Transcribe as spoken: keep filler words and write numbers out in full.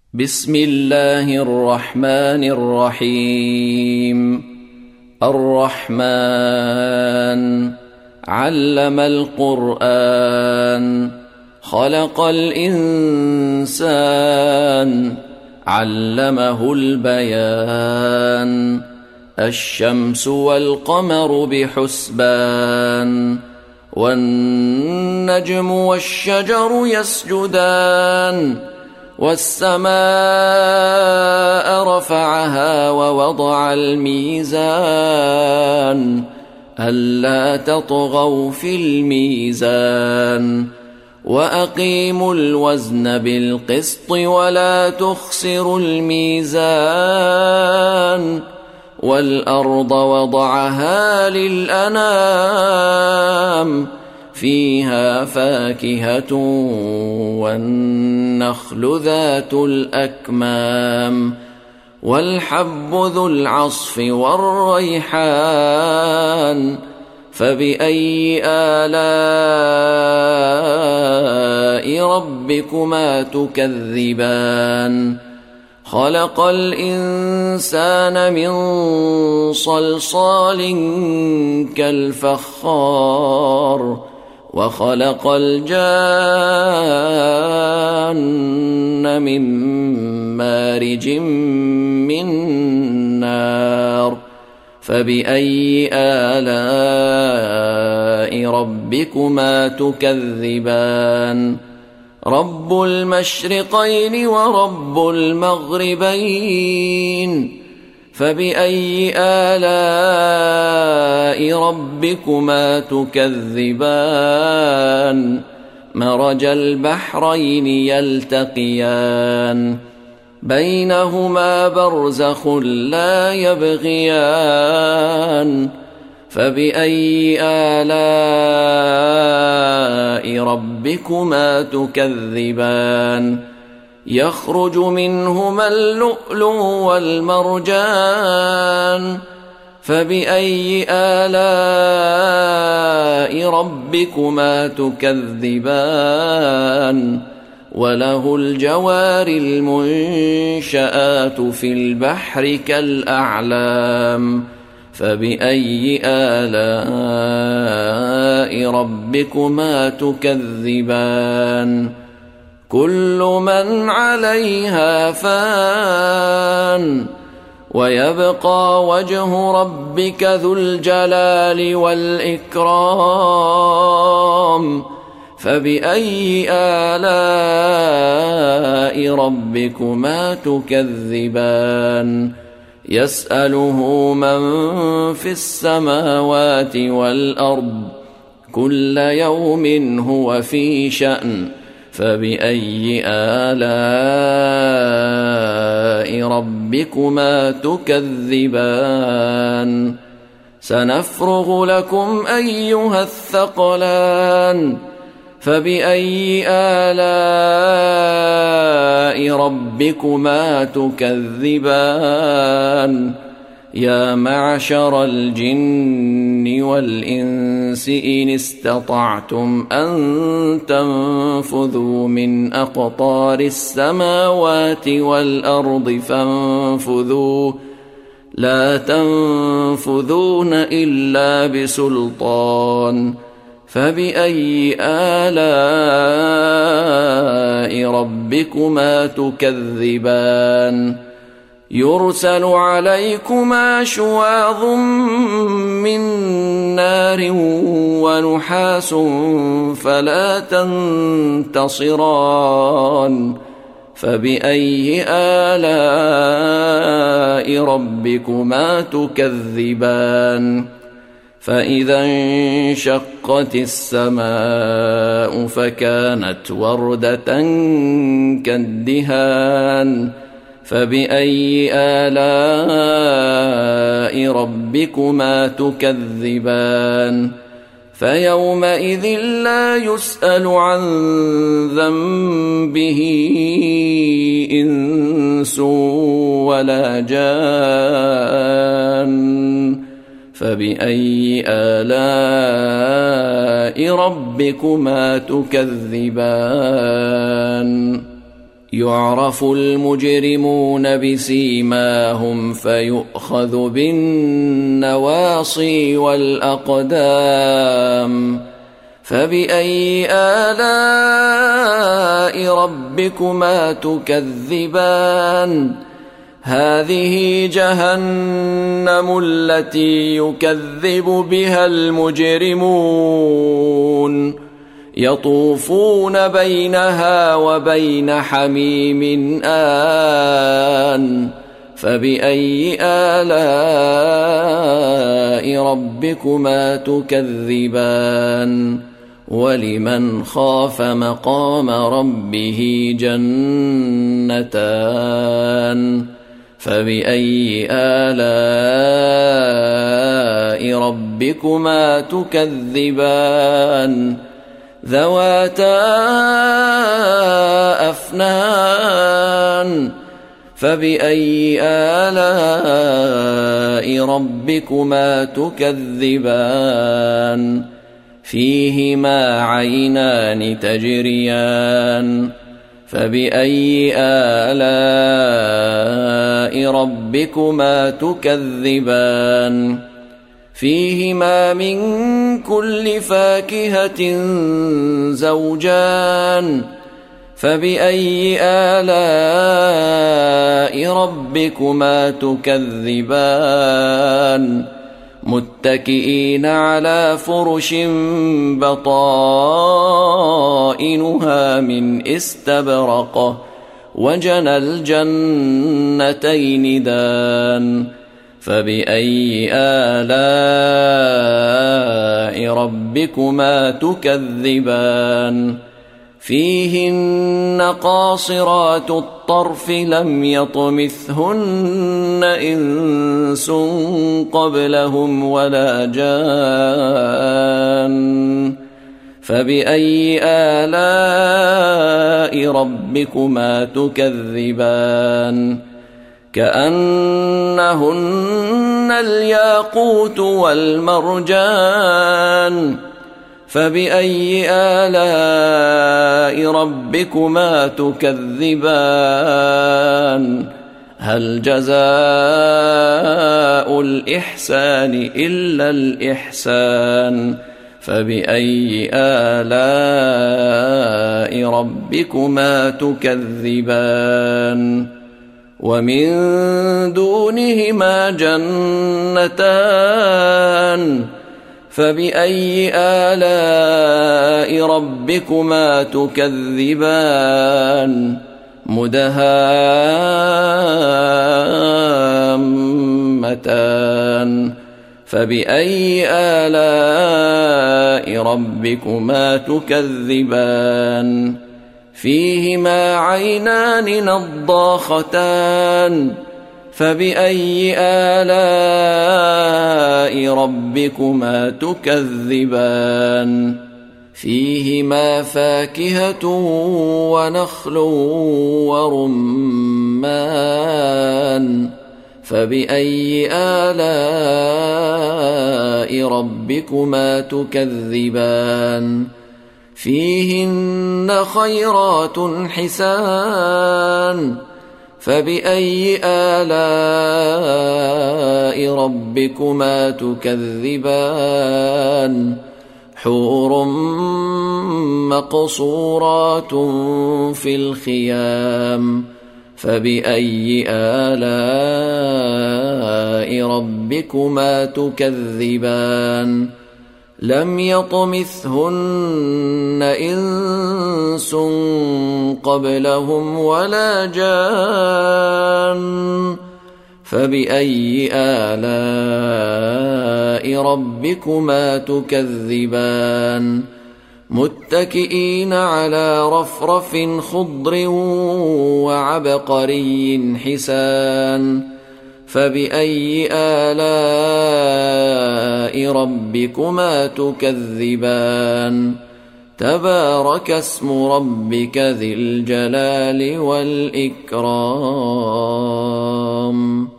بسم الله الرحمن الرحيم. الرحمن علم القرآن خلق الإنسان علمه البيان. الشمس والقمر بحسبان والنجم والشجر يسجدان والسماء رفعها ووضع الميزان ألا تطغوا في الميزان وأقيموا الوزن بالقسط ولا تخسروا الميزان والأرض وضعها للأنام فيها فاكهة والنخل ذات الأكمام والحب ذو العصف والريحان فبأي آلاء ربكما تكذبان. خلق الإنسان من صلصال كالفخار وخلق الجان من مارج من نار فبأي آلاء ربكما تكذبان. رب المشرقين ورب المغربين فبأي آلاء ربكما تكذبان. مرج البحرين يلتقيان بينهما برزخ لا يبغيان فبأي آلاء ربكما تكذبان. يخرج منهما اللؤلؤ والمرجان فبأي آلاء ربكما تكذبان. وله الجوار المنشآت في البحر كالأعلام فبأي آلاء ربكما تكذبان. كل من عليها فان ويبقى وجه ربك ذو الجلال والإكرام فبأي آلاء ربكما تكذبان. يسأله من في السماوات والأرض كل يوم هو في شأن فبأي آلاء ربكما تكذبان. سنفرغ لكم أيها الثقلان فبأي آلاء ربكما تكذبان. يا معشر الجن والإنس إن استطعتم أن تنفذوا من أقطار السماوات والأرض فانفذوا لا تنفذون إلا بسلطان فبأي آلاء ربكما تكذبان. يرسل عليكما شواظ من نار ونحاس فلا تنتصران فبأي آلاء ربكما تكذبان. فإذا انشقت السماء فكانت وردة كالدهان فبأي آلاء ربكما تكذبان. فيومئذ لا يسأل عن ذنبه إنس ولا جان فبأي آلاء ربكما تكذبان يعرف المجرمون بسيماهم فيؤخذ بالنواصي والأقدام فبأي آلاء ربكما تكذبان هذه جهنم التي يكذب بها المجرمون يطوفون بينها وبين حميم آن فبأي آلاء ربكما تكذبان ولمن خاف مقام ربه جنتان فبأي آلاء ربكما تكذبان ذواتا أفنان فبأي آلاء ربكما تكذبان فيهما عينان تجريان فبأي آلاء ربكما تكذبان فيهما من كل فاكهة زوجان فبأي آلاء ربكما تكذبان متكئين على فرش بطائنها من استبرق وجنى الجنتين دان فبأي آلاء ربكما تكذبان فيهن قاصرات الطرف لم يطمثهن إنس قبلهم ولا جان فبأي آلاء ربكما تكذبان كأنهن الياقوت والمرجان فبأي آلاء ربكما تكذبان هل جزاء الإحسان إلا الإحسان فبأي آلاء ربكما تكذبان ومن دونهما جنتان فبأي آلاء ربكما تكذبان مدهامتان فبأي آلاء ربكما تكذبان فيهما عينان نضاختان فبأي آلاء ربكما تكذبان فيهما فاكهة ونخل ورمان فبأي آلاء ربكما تكذبان فيهن خيرات حسان فبأي آلاء ربكما تكذبان حور مقصورات في الخيام فبأي آلاء ربكما تكذبان لم يطمثهن إنس قبلهم ولا جان فبأي آلاء ربكما تكذبان متكئين على رفرف خضر وعبقري حسان فبأي آلاء ربكما تكذبان تبارك اسم ربك ذي الجلال والإكرام.